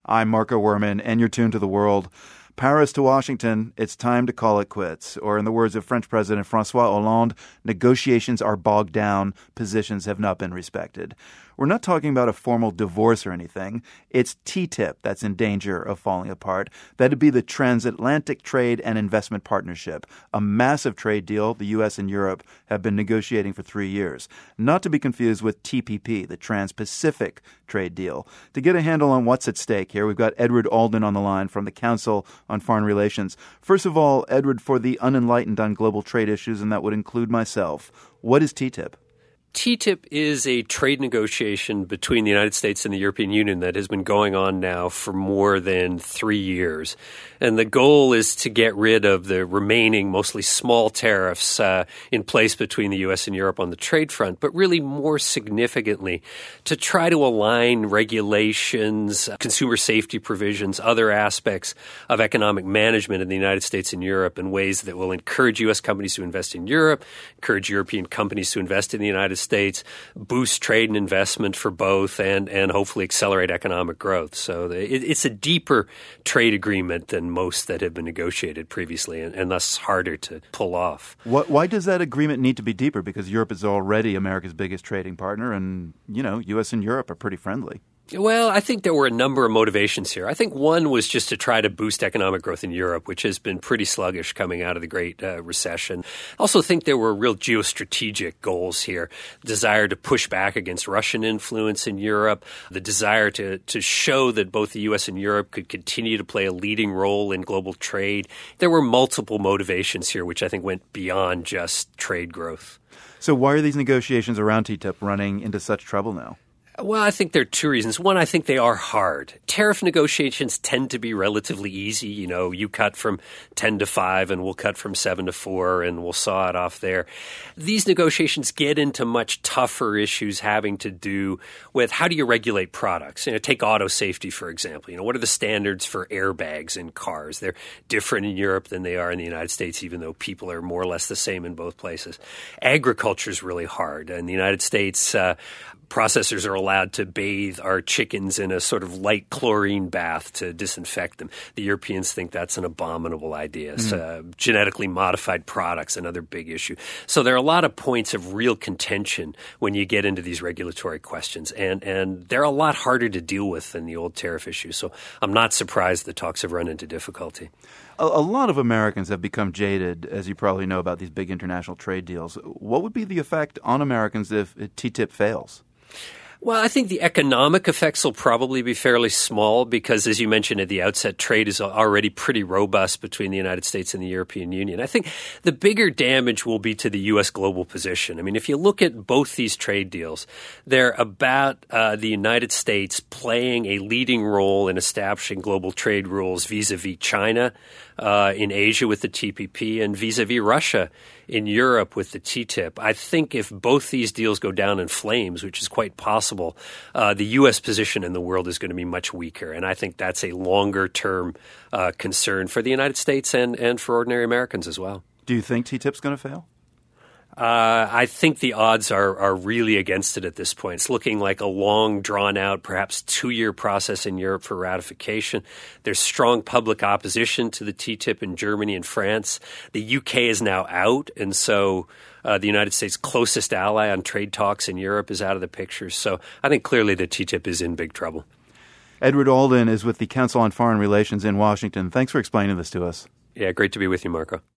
I'm Marco Werman, and you're tuned to The World. Paris to Washington, it's time to call it quits. Or in the words of French President François Hollande, negotiations are bogged down, positions have not been respected. We're not talking about a formal divorce or anything. It's TTIP that's in danger of falling apart. That'd be the Transatlantic Trade and Investment Partnership, a massive trade deal the U.S. and Europe have been negotiating for 3 years. Not to be confused with TPP, the Trans-Pacific Trade Deal. To get a handle on what's at stake here, we've got Edward Alden on the line from the Council on Foreign Relations. First of all, Edward, for the unenlightened on global trade issues, and that would include myself, what is TTIP? TTIP is a trade negotiation between the United States and the European Union that has been going on now for more than 3 years. And the goal is to get rid of the remaining mostly small tariffs in place between the U.S. and Europe on the trade front, but really more significantly to try to align regulations, consumer safety provisions, other aspects of economic management in the United States and Europe in ways that will encourage U.S. companies to invest in Europe, encourage European companies to invest in the United States, boost trade and investment for both, and hopefully accelerate economic growth. So it's a deeper trade agreement than most that have been negotiated previously, and thus harder to pull off. Why does that agreement need to be deeper? Because Europe is already America's biggest trading partner, and, U.S. and Europe are pretty friendly. Well, I think there were a number of motivations here. I think one was just to try to boost economic growth in Europe, which has been pretty sluggish coming out of the Great Recession. I also think there were real geostrategic goals here. Desire to push back against Russian influence in Europe, the desire to show that both the U.S. and Europe could continue to play a leading role in global trade. There were multiple motivations here, which I think went beyond just trade growth. So why are these negotiations around TTIP running into such trouble now? Well, I think there are two reasons. One, I think they are hard. Tariff negotiations tend to be relatively easy. You cut from 10 to 5 and we'll cut from 7 to 4 and we'll saw it off there. These negotiations get into much tougher issues having to do with how do you regulate products? Take auto safety, for example. What are the standards for airbags in cars? They're different in Europe than they are in the United States, even though people are more or less the same in both places. Agriculture is really hard. In the United States, processors are allowed to bathe our chickens in a sort of light chlorine bath to disinfect them. The Europeans think that's an abominable idea. So, genetically modified products, another big issue. So there are a lot of points of real contention when you get into these regulatory questions, and they're a lot harder to deal with than the old tariff issues. So I'm not surprised the talks have run into difficulty. A lot of Americans have become jaded, as you probably know, about these big international trade deals. What would be the effect on Americans if TTIP fails? Well, I think the economic effects will probably be fairly small because, as you mentioned at the outset, trade is already pretty robust between the United States and the European Union. I think the bigger damage will be to the U.S. global position. I mean, if you look at both these trade deals, they're about the United States playing a leading role in establishing global trade rules vis-a-vis China in Asia with the TPP and vis-a-vis Russia in Europe with the TTIP. I think if both these deals go down in flames, which is quite possible, the U.S. position in the world is going to be much weaker. And I think that's a longer-term concern for the United States and for ordinary Americans as well. Do you think TTIP's going to fail? I think the odds are really against it at this point. It's looking like a long, drawn-out, perhaps 2-year process in Europe for ratification. There's strong public opposition to the TTIP in Germany and France. The UK is now out, and so the United States' closest ally on trade talks in Europe is out of the picture. So I think clearly the TTIP is in big trouble. Edward Alden is with the Council on Foreign Relations in Washington. Thanks for explaining this to us. Yeah, great to be with you, Marco.